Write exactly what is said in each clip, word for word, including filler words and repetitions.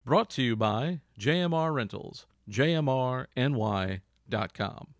Brought to you by J M R Rentals, J M R N Y dot com.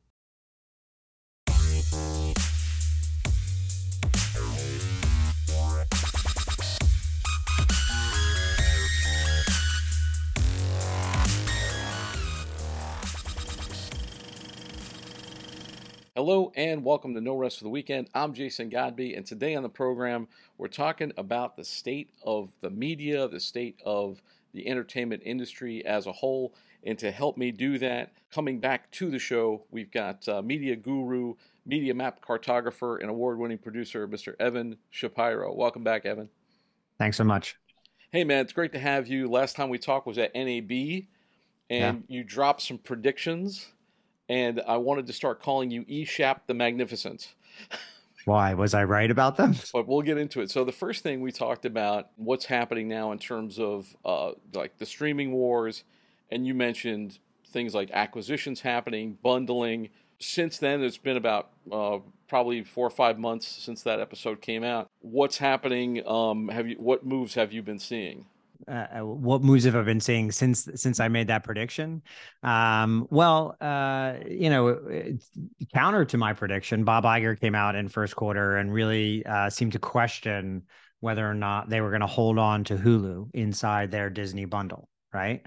Hello and welcome to No Rest for the Weekend. I'm Jason Godby, and today on the program, we're talking about the state of the media, the state of the entertainment industry as a whole. And to help me do that, coming back to the show, we've got uh, media guru, media map cartographer, and award-winning producer, Mister Evan Shapiro. Welcome back, Evan. Thanks so much. Hey, man, it's great to have you. Last time we talked was at N A B, and yeah. you dropped some predictions. And I wanted to start calling you E-Shap the Magnificent. Why? Was I right about them? But we'll get into it. So the first thing we talked about, what's happening now in terms of uh, like the streaming wars, and you mentioned things like acquisitions happening, bundling. Since then, it's been about uh, probably four or five months since that episode came out. What's happening? Um, have you? What moves have you been seeing? Uh, what moves have I been seeing since since I made that prediction? Um, well, uh, you know, counter to my prediction, Bob Iger came out in first quarter and really uh, seemed to question whether or not they were going to hold on to Hulu inside their Disney bundle, right?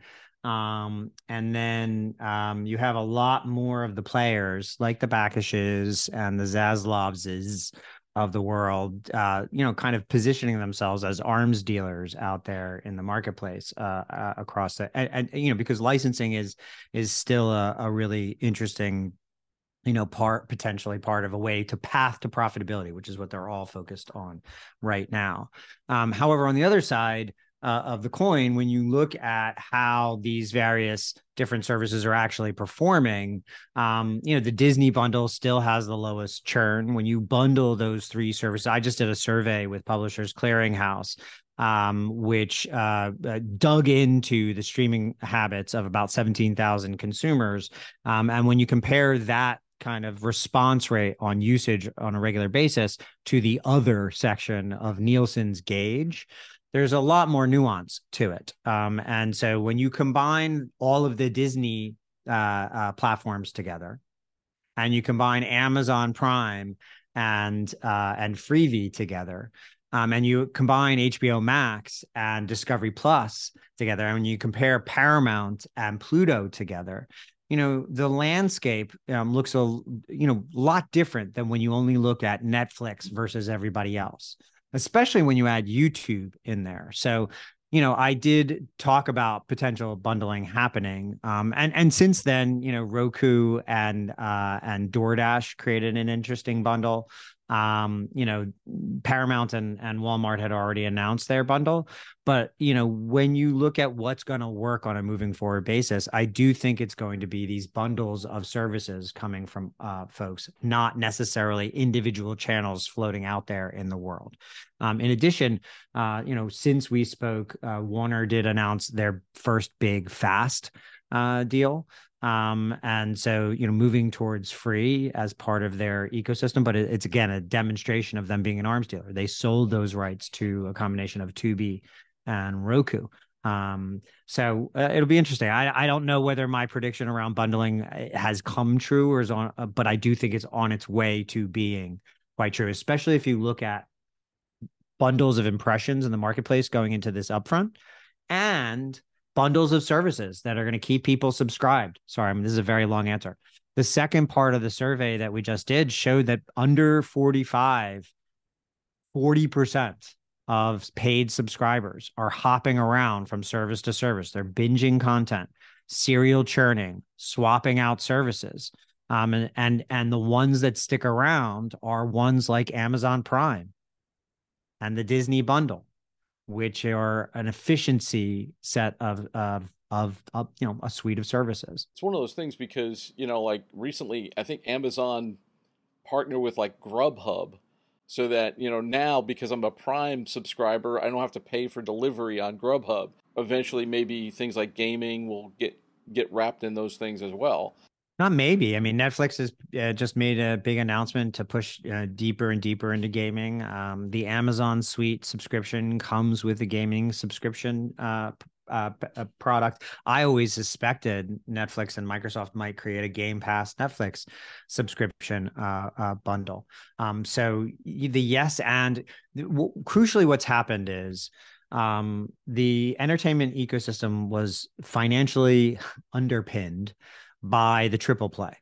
Um, and then um, you have a lot more of the players like the Backishes and the Zaslavses of the world, uh, you know, kind of positioning themselves as arms dealers out there in the marketplace uh, uh, across the, and, and, you know, because licensing is is still a, a really interesting, you know, part, potentially part of a way to path to profitability, which is what they're all focused on right now. Um, however, on the other side, Uh, of the coin, when you look at how these various different services are actually performing, um, you know, the Disney bundle still has the lowest churn. When you bundle those three services, I just did a survey with Publishers Clearinghouse, um, which uh, uh, dug into the streaming habits of about seventeen thousand consumers. Um, and when you compare that kind of response rate on usage on a regular basis to the other section of Nielsen's gauge, there's a lot more nuance to it. Um, and so when you combine all of the Disney uh, uh, platforms together, and you combine Amazon Prime and uh, and Freevee together, um, and you combine H B O Max and Discovery Plus together, and when you compare Paramount and Pluto together, you know, the landscape um, looks a you know lot different than when you only look at Netflix versus everybody else, especially when you add YouTube in there. So, you know, I did talk about potential bundling happening. Um, and, and since then, you know, Roku and, uh, and DoorDash created an interesting bundle. Um, you know, Paramount and, and Walmart had already announced their bundle. But, you know, when you look at what's going to work on a moving forward basis, I do think it's going to be these bundles of services coming from uh, folks, not necessarily individual channels floating out there in the world. Um, in addition, uh, you know, since we spoke, uh, Warner did announce their first big FAST uh, deal. Um, and so, you know, moving towards free as part of their ecosystem, but it, it's again, a demonstration of them being an arms dealer. They sold those rights to a combination of Tubi and Roku. Um, so uh, it'll be interesting. I, I don't know whether my prediction around bundling has come true or is on, uh, but I do think it's on its way to being quite true, especially if you look at bundles of impressions in the marketplace going into this upfront and bundles of services that are going to keep people subscribed. Sorry, I mean, this is a very long answer. The second part of the survey that we just did showed that under forty-five, forty percent of paid subscribers are hopping around from service to service. They're binging content, serial churning, swapping out services. Um, and, and, and the ones that stick around are ones like Amazon Prime and the Disney bundle, which are an efficiency set of, of, of, of, you know, a suite of services. It's one of those things because, you know, like recently, I think Amazon partnered with like Grubhub so that, you know, now because I'm a Prime subscriber, I don't have to pay for delivery on Grubhub. Eventually, maybe things like gaming will get, get wrapped in those things as well. Not maybe. I mean, Netflix has uh, just made a big announcement to push uh, deeper and deeper into gaming. Um, the Amazon Suite subscription comes with a gaming subscription uh, uh, a product. I always suspected Netflix and Microsoft might create a Game Pass Netflix subscription uh, uh, bundle. Um, so the yes and w- crucially, what's happened is um, the entertainment ecosystem was financially underpinned by the triple play.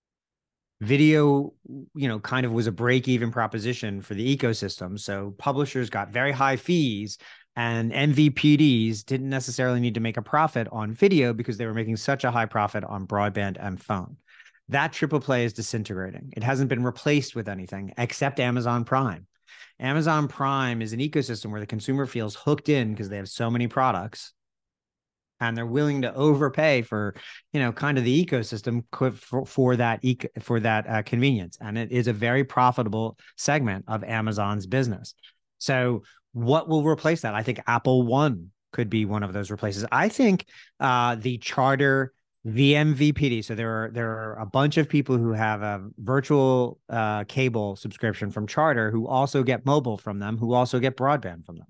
Video, you know, kind of was a break-even proposition for the ecosystem. So publishers got very high fees, and M V P Ds didn't necessarily need to make a profit on video because they were making such a high profit on broadband and phone. That triple play is disintegrating. It hasn't been replaced with anything except Amazon Prime. Amazon Prime is an ecosystem where the consumer feels hooked in because they have so many products, and they're willing to overpay for, you know, kind of the ecosystem for, for that for that uh, convenience. And it is a very profitable segment of Amazon's business. So what will replace that? I think Apple One could be one of those replaces. I think uh, the Charter V M V P D. So there are there are a bunch of people who have a virtual uh, cable subscription from Charter who also get mobile from them, who also get broadband from them.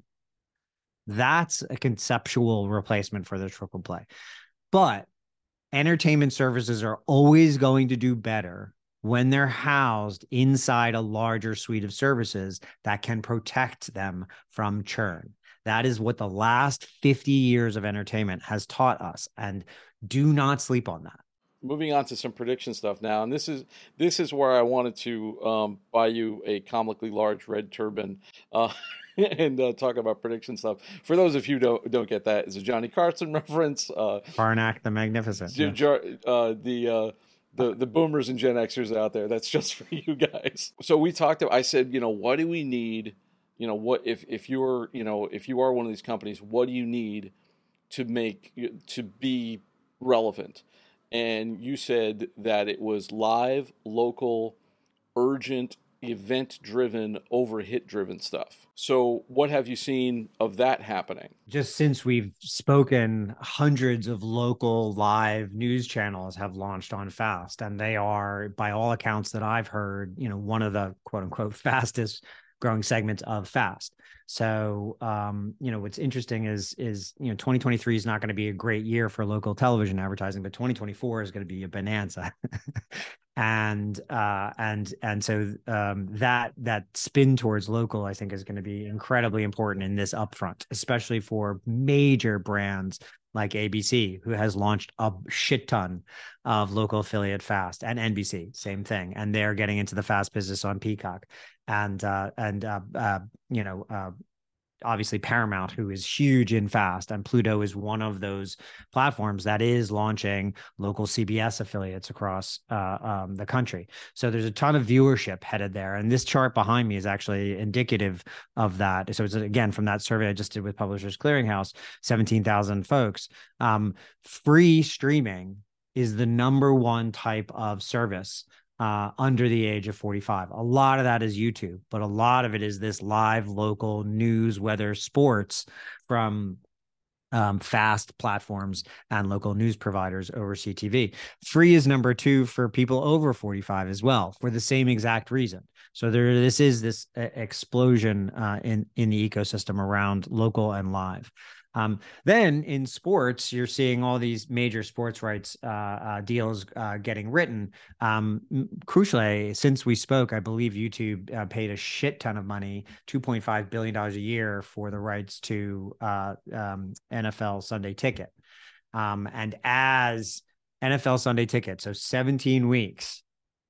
That's a conceptual replacement for the triple play. But entertainment services are always going to do better when they're housed inside a larger suite of services that can protect them from churn. That is what the last fifty years of entertainment has taught us. And do not sleep on that. Moving on to some prediction stuff now, and this is this is where I wanted to um, buy you a comically large red turban uh, and uh, talk about prediction stuff. For those of you who don't don't get that, it's a Johnny Carson reference. Uh, Karnak the Magnificent. J- J- uh, the uh, the the boomers and Gen Xers out there. That's just for you guys. So we talked. I said, you know, what do we need? You know, what if if you're you know if you are one of these companies, what do you need to make to be relevant? And you said that it was live, local, urgent, event-driven, over hit-driven stuff. So what have you seen of that happening? Just since we've spoken, hundreds of local live news channels have launched on Fast, and they are, by all accounts that I've heard, you know, one of the quote-unquote fastest growing segments of Fast. So, um, you know, what's interesting is, is, you know, twenty twenty-three is not going to be a great year for local television advertising, but twenty twenty-four is going to be a bonanza. and, uh, and, and so, um, that, that spin towards local, I think, is going to be incredibly important in this upfront, especially for major brands like A B C, who has launched a shit ton of local affiliate Fast, and N B C, same thing. And they're getting into the Fast business on Peacock. And, uh, and, uh, uh, you know, uh, obviously Paramount, who is huge in Fast, and Pluto is one of those platforms that is launching local C B S affiliates across uh, um, the country. So there's a ton of viewership headed there. And this chart behind me is actually indicative of that. So it's, again, from that survey I just did with Publishers Clearinghouse, seventeen thousand folks. Um, free streaming is the number one type of service Uh, under the age of forty-five. A lot of that is YouTube, but a lot of it is this live local news, weather, sports from um, Fast platforms and local news providers over C T V. Free is number two for people over forty-five as well, for the same exact reason. So there, this is this uh, explosion uh, in in the ecosystem around local and live. Um, then in sports, you're seeing all these major sports rights uh, uh, deals uh, getting written. Um, crucially, since we spoke, I believe YouTube uh, paid a shit ton of money, two point five billion dollars a year, for the rights to uh, um, N F L Sunday Ticket. Um, and as N F L Sunday Ticket, so seventeen weeks,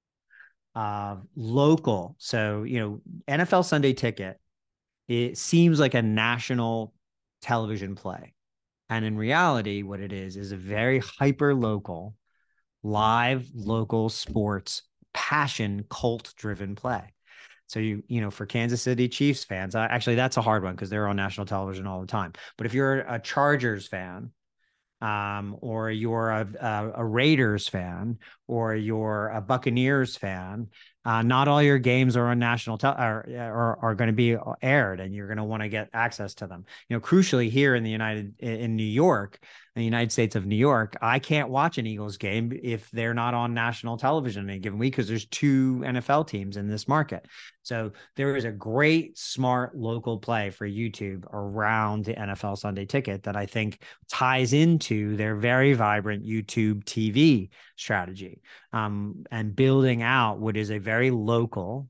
uh, local. So, you know, N F L Sunday Ticket, it seems like a national television play. And in reality, what it is, is a very hyper local, live local sports, passion, cult driven play. So, you, you know, for Kansas City Chiefs fans, uh, actually, that's a hard one because they're on national television all the time. But if you're a Chargers fan, um, or you're a, a, a Raiders fan, or you're a Buccaneers fan, Uh, not all your games are on national tel- are, are are going to be aired, and you're going to want to get access to them. You know, crucially here in the United in New York, in the United States of New York, I can't watch an Eagles game if they're not on national television in a given week because there's two N F L teams in this market. So there is a great, smart local play for YouTube around the N F L Sunday Ticket that I think ties into their very vibrant YouTube T V strategy, um, and building out what is a very local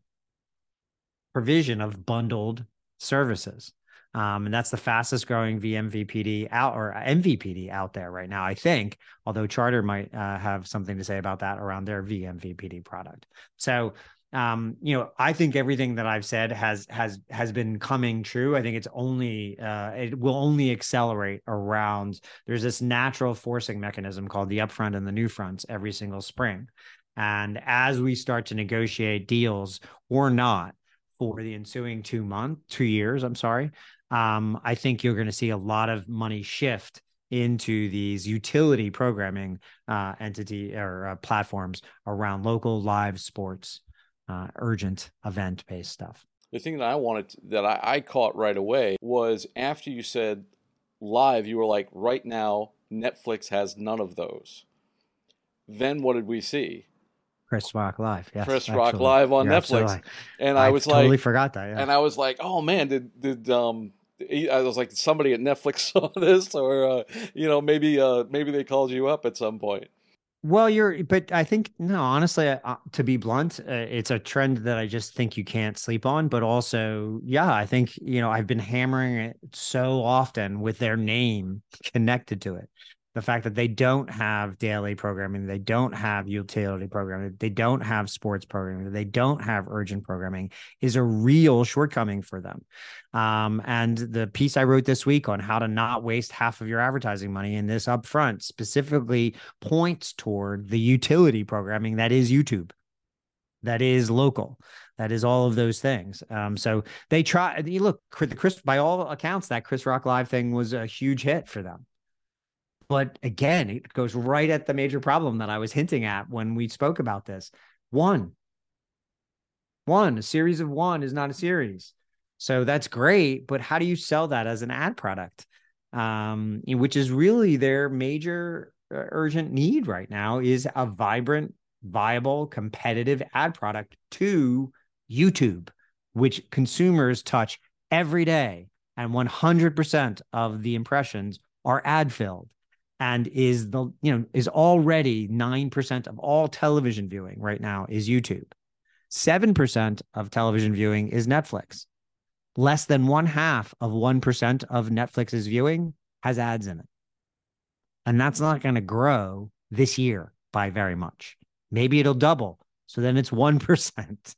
provision of bundled services. Um, and that's the fastest growing V M V P D out or M V P D out there right now, I think, although Charter might uh, have something to say about that around their V M V P D product. So, um, you know, I think everything that I've said has has has been coming true. I think it's only uh, it will only accelerate around. There's this natural forcing mechanism called the upfront and the new fronts every single spring, and as we start to negotiate deals or not for the ensuing two month, two years, I'm sorry, um, I think you're going to see a lot of money shift into these utility programming uh, entity or uh, platforms around local live sports, uh, urgent event-based stuff. The thing that I wanted to, that I, I caught right away was after you said live, you were like, right now, Netflix has none of those. Then what did we see? Chris Rock Live, yes. Chris Rock actually. Live on You're Netflix, absolutely. and I, I was totally like, forgot that. Yeah. And I was like, oh man, did did um, I was like, somebody at Netflix saw this, or uh, you know, maybe uh, maybe they called you up at some point. Well, you're, but I think no, honestly, uh, to be blunt, uh, it's a trend that I just think you can't sleep on. But also, yeah, I think you know I've been hammering it so often with their name connected to it. The fact that they don't have daily programming, they don't have utility programming, they don't have sports programming, they don't have urgent programming is a real shortcoming for them. Um, and the piece I wrote this week on how to not waste half of your advertising money in this upfront specifically points toward the utility programming that is YouTube, that is local, that is all of those things. Um, so they try. You look, Chris, by all accounts, that Chris Rock Live thing was a huge hit for them. But again, it goes right at the major problem that I was hinting at when we spoke about this. One, one, a series of one is not a series. So that's great, but how do you sell that as an ad product? Um, which is really their major uh, urgent need right now is a vibrant, viable, competitive ad product to YouTube, which consumers touch every day. And one hundred percent of the impressions are ad filled. And is the, you know, is already nine percent of all television viewing right now is YouTube. seven percent of television viewing is Netflix. Less than one half of one percent of Netflix's viewing has ads in it. And that's not going to grow this year by very much. Maybe it'll double. So then it's one percent.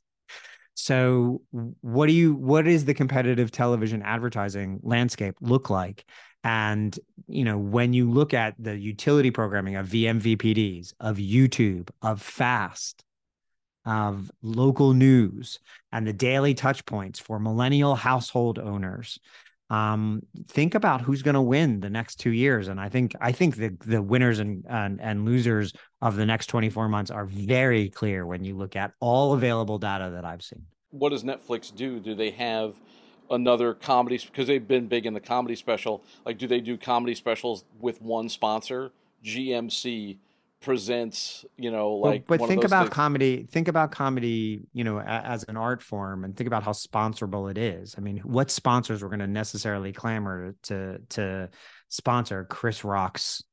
So what do you, what is the competitive television advertising landscape look like? And, you know, when you look at the utility programming of V M V P Ds, of YouTube, of FAST, of local news, and the daily touch points for millennial household owners, um, think about who's going to win the next two years. And I think I think the the winners and, and and losers of the next twenty-four months are very clear when you look at all available data that I've seen. What does Netflix do? Do they have another comedy, because they've been big in the comedy special, like do they do comedy specials with one sponsor? G M C presents, you know, like but, but think about things. comedy think about comedy, you know, as an art form, and think about how sponsorable it is. I mean, what sponsors were going to necessarily clamor to to sponsor Chris Rock's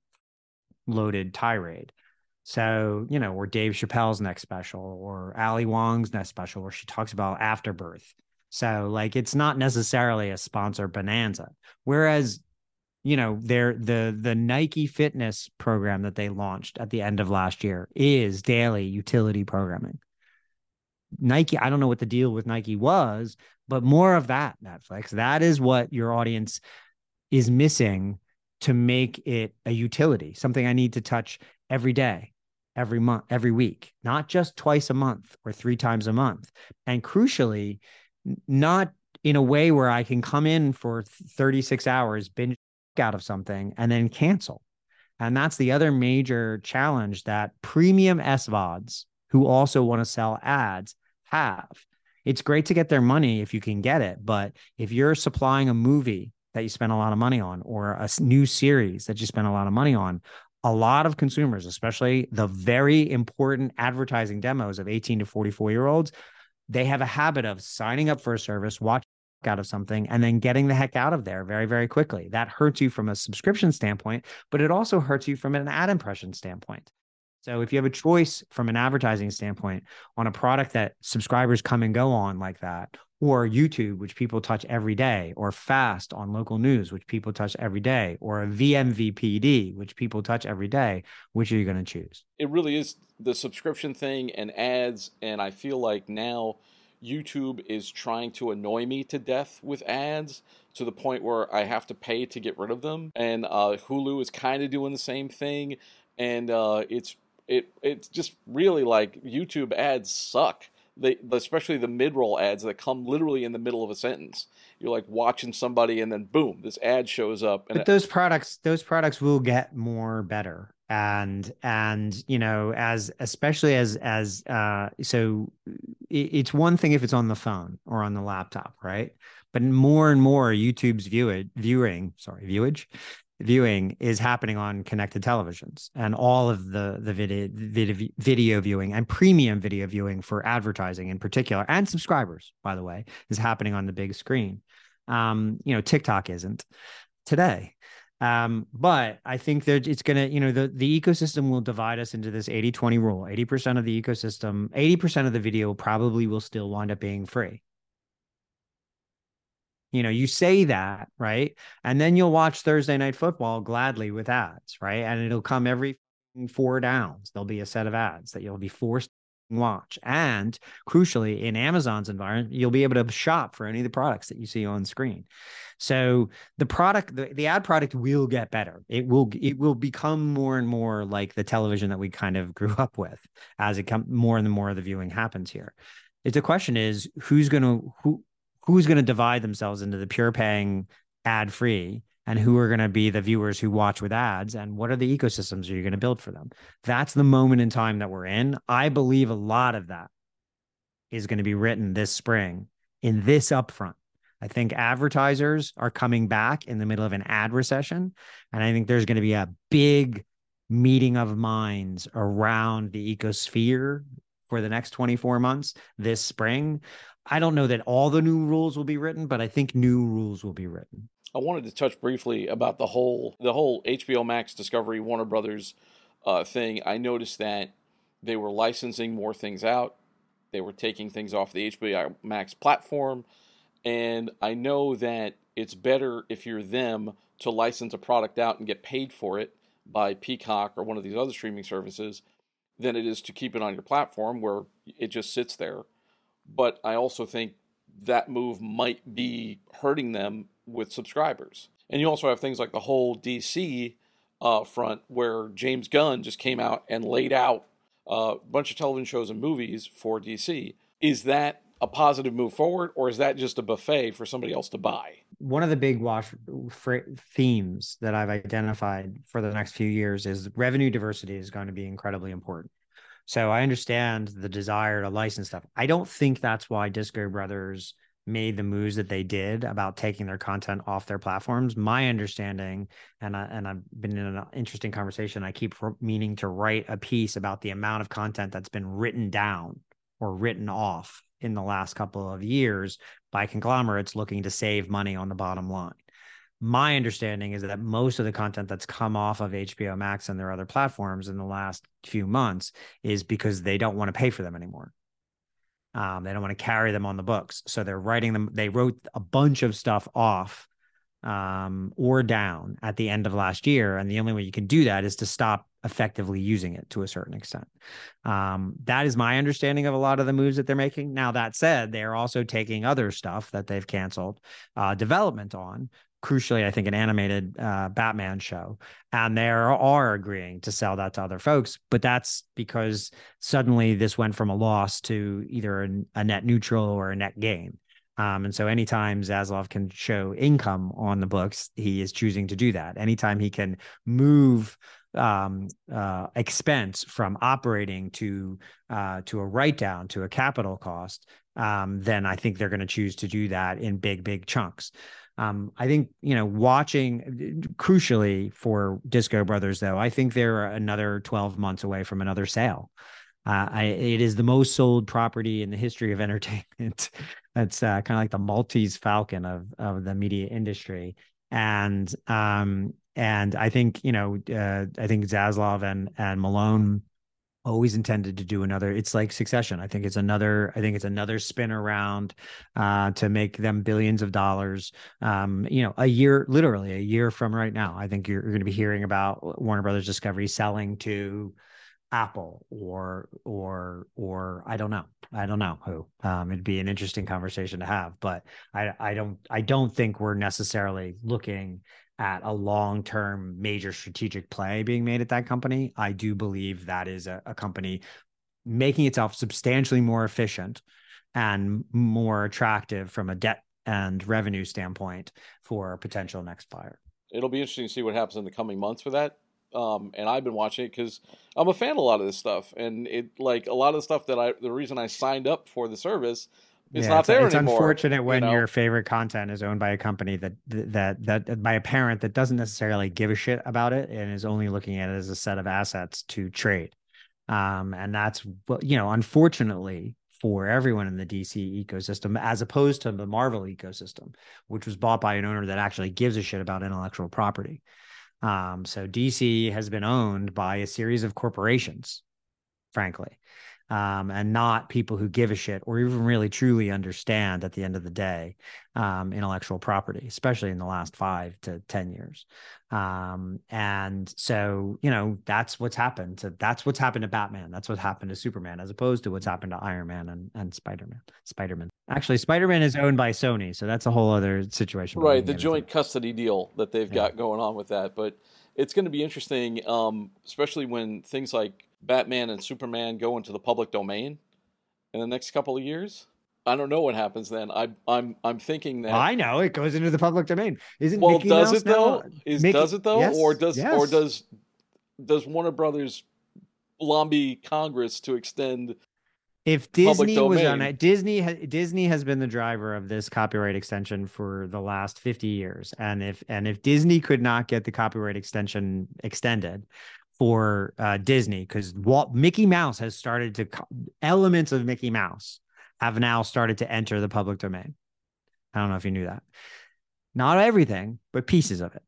loaded tirade? So, you know, or Dave Chappelle's next special, or Ali Wong's next special, where she talks about afterbirth. So, like, it's not necessarily a sponsor bonanza. Whereas, you know, their the the Nike fitness program that they launched at the end of last year is daily utility programming. Nike, I don't know what the deal with Nike was, but more of that, Netflix. That is what your audience is missing to make it a utility, something I need to touch every day, every month, every week, not just twice a month or three times a month. And crucially, not in a way where I can come in for thirty-six hours, binge out of something, and then cancel. And that's the other major challenge that premium S V O Ds who also want to sell ads have. It's great to get their money if you can get it, but if you're supplying a movie that you spend a lot of money on, or a new series that you spend a lot of money on, a lot of consumers, especially the very important advertising demos of eighteen to forty-four year olds, they have a habit of signing up for a service, watching out of something, and then getting the heck out of there very, very quickly. That hurts you from a subscription standpoint, but it also hurts you from an ad impression standpoint. So if you have a choice from an advertising standpoint on a product that subscribers come and go on like that, or YouTube, which people touch every day, or FAST on local news, which people touch every day, or a V M V P D, which people touch every day, which are you going to choose? It really is the subscription thing and ads, and I feel like now YouTube is trying to annoy me to death with ads to the point where I have to pay to get rid of them, and uh, Hulu is kind of doing the same thing, and uh, it's it it's just really like YouTube ads suck. They, especially the mid-roll ads that come literally in the middle of a sentence. You're like watching somebody, and then boom, this ad shows up. And but those products, those products will get more better, and and you know, as especially as as uh, so, it, it's one thing if it's on the phone or on the laptop, right? But more and more, YouTube's view it, viewing, sorry, viewage. viewing is happening on connected televisions, and all of the the video, video video viewing and premium video viewing for advertising in particular, and subscribers, by the way, is happening on the big screen. Um, you know, TikTok isn't today. Um, but I think that it's going to, you know, the, the ecosystem will divide us into this eighty twenty rule. eighty percent of the ecosystem, eighty percent of the video probably will still wind up being free. You know, you say that, right? And then you'll watch Thursday Night Football gladly with ads, right? And it'll come every four downs. There'll be a set of ads that you'll be forced to watch. And crucially, in Amazon's environment, you'll be able to shop for any of the products that you see on screen. So the product, the, the ad product will get better. It will, it will become more and more like the television that we kind of grew up with as it come more and more of the viewing happens here. It's the question is who's going to, who, who's going to divide themselves into the pure paying ad free, and who are going to be the viewers who watch with ads, and what are the ecosystems are you going to build for them? That's the moment in time that we're in. I believe a lot of that is going to be written this spring in this upfront. I think advertisers are coming back in the middle of an ad recession, and I think there's going to be a big meeting of minds around the ecosphere for the next twenty-four months this spring. I don't know that all the new rules will be written, but I think new rules will be written. I wanted to touch briefly about the whole the whole H B O Max, Discovery, Warner Brothers uh, thing. I noticed that they were licensing more things out. They were taking things off the H B O Max platform. And I know that it's better if you're them to license a product out and get paid for it by Peacock or one of these other streaming services than it is to keep it on your platform where it just sits there. But I also think that move might be hurting them with subscribers. And you also have things like the whole D C uh, front where James Gunn just came out and laid out uh, a bunch of television shows and movies for D C. Is that a positive move forward, or is that just a buffet for somebody else to buy? One of the big wash themes that I've identified for the next few years is revenue diversity is going to be incredibly important. So I understand the desire to license stuff. I don't think that's why Disco Brothers made the moves that they did about taking their content off their platforms. My understanding, and, I, and I've been in an interesting conversation, I keep meaning to write a piece about the amount of content that's been written down or written off in the last couple of years by conglomerates looking to save money on the bottom line. My understanding is that most of the content that's come off of H B O Max and their other platforms in the last few months is because they don't want to pay for them anymore. Um, they don't want to carry them on the books. So they're writing them. They wrote a bunch of stuff off um, or down at the end of last year. And the only way you can do that is to stop effectively using it to a certain extent. Um, that is my understanding of a lot of the moves that they're making. Now, that said, they're also taking other stuff that they've canceled uh, development on. Crucially, I think an animated uh, Batman show, and they are agreeing to sell that to other folks. But that's because suddenly this went from a loss to either a, a net neutral or a net gain. Um, and so anytime Zaslav can show income on the books, he is choosing to do that. Anytime he can move um, uh, expense from operating to uh, to a write down to a capital cost, um, then I think they're going to choose to do that in big, big chunks. Um, I think, you know, watching crucially for Disco Brothers, though, I think they're another twelve months away from another sale. Uh, I, it is the most sold property in the history of entertainment. That's uh, kind of like the Maltese Falcon of of the media industry, and um, and I think you know uh, I think Zaslav and and Malone always intended to do another. It's like Succession. I think it's another. I think it's another spin around uh, to make them billions of dollars. Um, you know, a year, literally a year from right now. I think you're, you're going to be hearing about Warner Brothers Discovery selling to Apple or or or I don't know. I don't know who. Um, it'd be an interesting conversation to have, but I I don't I don't think we're necessarily looking at a long-term major strategic play being made at that company. I do believe that is a, a company making itself substantially more efficient and more attractive from a debt and revenue standpoint for a potential next buyer. It'll be interesting to see what happens in the coming months for that. Um, and I've been watching it because I'm a fan of a lot of this stuff, and it like a lot of the stuff that I the reason I signed up for the service is Yeah, not it's, there it's anymore. unfortunate when You know, your favorite content is owned by a company that that that by a parent that doesn't necessarily give a shit about it and is only looking at it as a set of assets to trade. Um, and that's what, you know, unfortunately for everyone in the D C ecosystem, as opposed to the Marvel ecosystem, which was bought by an owner that actually gives a shit about intellectual property. Um, so D C has been owned by a series of corporations, frankly, um, and not people who give a shit or even really truly understand at the end of the day um, intellectual property, especially in the last five to ten years. Um, and so, you know, that's what's happened to that's what's happened to Batman. That's what happened to Superman, as opposed to what's happened to Iron Man and, and Spider-Man. Spider-Man. Actually, Spider-Man is owned by Sony, so that's a whole other situation, but we right? can The get into joint that. custody deal that they've Yeah. got going on with that, but it's going to be interesting, um, especially when things like Batman and Superman go into the public domain in the next couple of years. I don't know what happens then. I, I'm I'm thinking Well, that. I know it goes into the public domain. Isn't Well, Mickey does Mouse it now though? Is does Mickey? it though, or Yes, does or yes. does does Warner Brothers lobby Congress to extend If the public Disney was on domain? it, Disney Disney has been the driver of this copyright extension for the last fifty years. And if and if Disney could not get the copyright extension extended for uh, Disney, because Walt Mickey Mouse has started to elements of Mickey Mouse have now started to enter the public domain. I don't know if you knew that. Not everything, but pieces of it.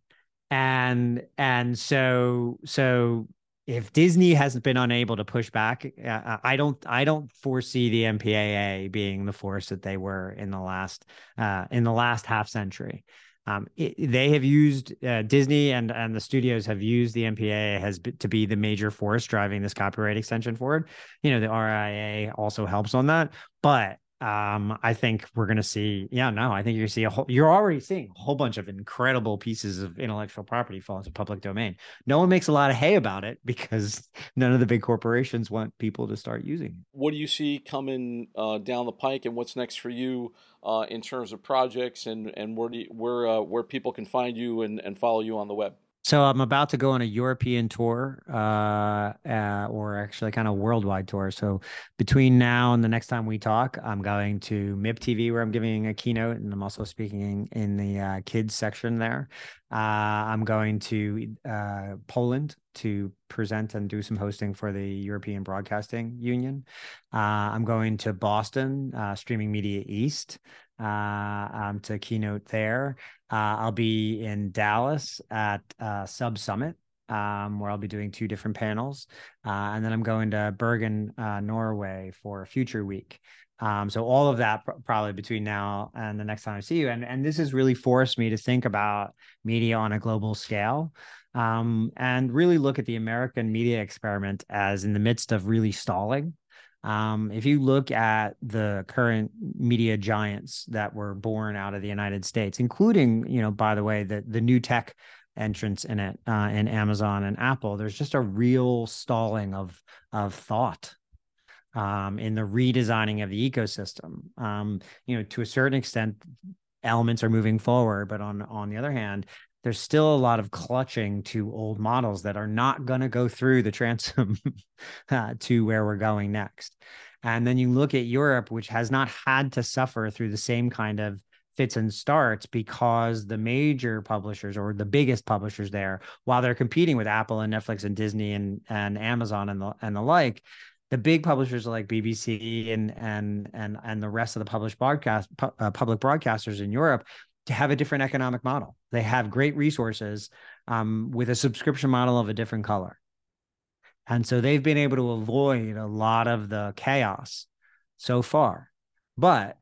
And and so so if Disney hasn't been unable to push back, uh, I don't I don't foresee the M P A A being the force that they were in the last uh, in the last half century. Um, it, they have used uh, Disney and and the studios have used the M P A A has be, to be the major force driving this copyright extension forward. You know, the R I A also helps on that, but um, I think we're going to see, yeah, no, I think you're see a whole, you're already seeing a whole bunch of incredible pieces of intellectual property fall into public domain. No one makes a lot of hay about it because none of the big corporations want people to start using it. What do you see coming uh, down the pike, and what's next for you uh, in terms of projects, and and where do you, where uh, where people can find you and, and follow you on the web? So I'm about to go on a European tour, uh, uh, or actually kind of worldwide tour. So between now and the next time we talk, I'm going to M I B T V where I'm giving a keynote, and I'm also speaking in the uh, kids section there. Uh, I'm going to uh, Poland to present and do some hosting for the European Broadcasting Union. Uh, I'm going to Boston, uh, Streaming Media East, uh, um, to keynote there. Uh, I'll be in Dallas at uh, Sub Summit, um, where I'll be doing two different panels. Uh, and then I'm going to Bergen, uh, Norway for Future Week. Um, so all of that pr- probably between now and the next time I see you. And, and this has really forced me to think about media on a global scale, um, and really look at the American media experiment as in the midst of really stalling. Um, if you look at the current media giants that were born out of the United States, including, you know, by the way, the the new tech entrants in it, uh, in Amazon and Apple, there's just a real stalling of of thought. um, in the redesigning of the ecosystem. Um, you know, to a certain extent, elements are moving forward, but on on the other hand, there's still a lot of clutching to old models that are not going to go through the transom uh, to where we're going next. And then you look at Europe, which has not had to suffer through the same kind of fits and starts because the major publishers or the biggest publishers there, while they're competing with Apple and Netflix and Disney and, and Amazon and the, and the like, the big publishers like B B C and and and and the rest of the published broadcast pu- uh, public broadcasters in Europe to have a different economic model. They have great resources um, with a subscription model of a different color. And so they've been able to avoid a lot of the chaos so far. But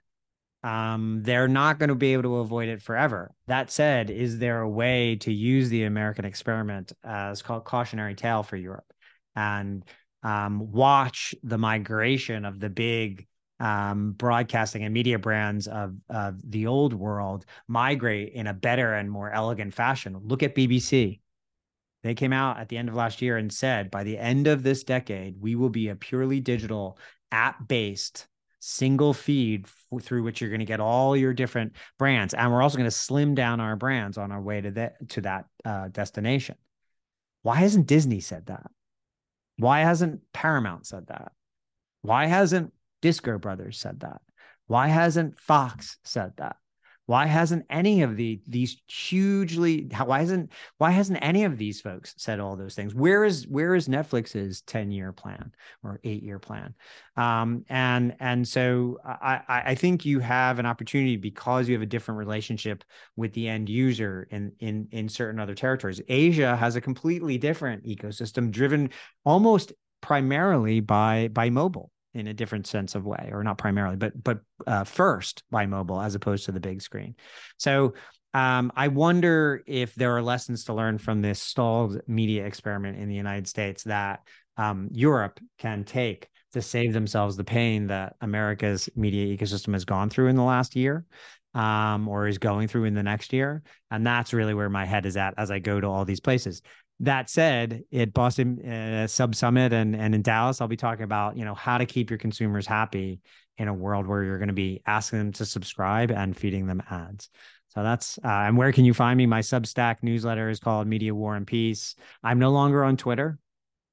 um, they're not going to be able to avoid it forever. That said, is there a way to use the American experiment as called cautionary tale for Europe and um, watch the migration of the big um, broadcasting and media brands of, of the old world migrate in a better and more elegant fashion? Look at B B C. They came out at the end of last year and said, by the end of this decade, we will be a purely digital, app-based, single feed f- through which you're going to get all your different brands. And we're also going to slim down our brands on our way to that, to that uh, destination. Why hasn't Disney said that? Why hasn't Paramount said that? Why hasn't Disco Brothers said that? Why hasn't Fox said that? Why hasn't any of the these hugely why hasn't why hasn't any of these folks said all those things? Where is where is Netflix's ten-year plan or eight-year plan? Um, and and so I I think you have an opportunity because you have a different relationship with the end user in in in certain other territories. Asia has a completely different ecosystem driven almost primarily by by mobile in a different sense of way, or not primarily, but but uh, first by mobile as opposed to the big screen. So um, I wonder if there are lessons to learn from this stalled media experiment in the United States that um, Europe can take to save themselves the pain that America's media ecosystem has gone through in the last year. Um, or is going through in the next year. And that's really where my head is at as I go to all these places. That said, at Boston uh, Sub Summit and, and in Dallas, I'll be talking about, you know, how to keep your consumers happy in a world where you're going to be asking them to subscribe and feeding them ads. So that's, uh, and where can you find me? My Substack newsletter is called Media War and Peace. I'm no longer on Twitter.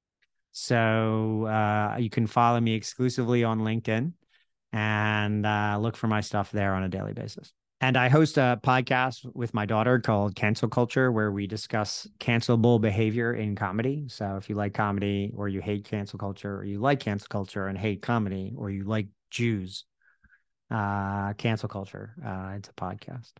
So uh, you can follow me exclusively on LinkedIn and uh, look for my stuff there on a daily basis. And I host a podcast with my daughter called Cancel Culture, where we discuss cancelable behavior in comedy. So if you like comedy or you hate cancel culture, or you like cancel culture and hate comedy, or you like Jews, uh, cancel culture, uh, it's a podcast.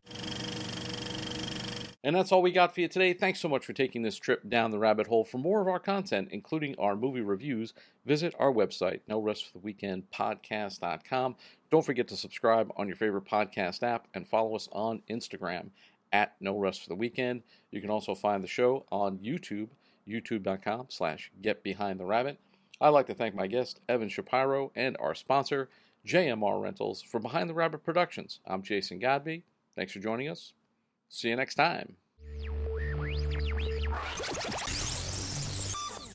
And that's all we got for you today. Thanks so much for taking this trip down the rabbit hole. For more of our content, including our movie reviews, visit our website, no rest for the weekend podcast dot com. Don't forget to subscribe on your favorite podcast app and follow us on Instagram at No Rest for the Weekend. You can also find the show on YouTube, youtube.com slash Get Behind the Rabbit. I'd like to thank my guest, Evan Shapiro, and our sponsor, J M R Rentals, for Behind the Rabbit Productions. I'm Jason Godby. Thanks for joining us. See you next time.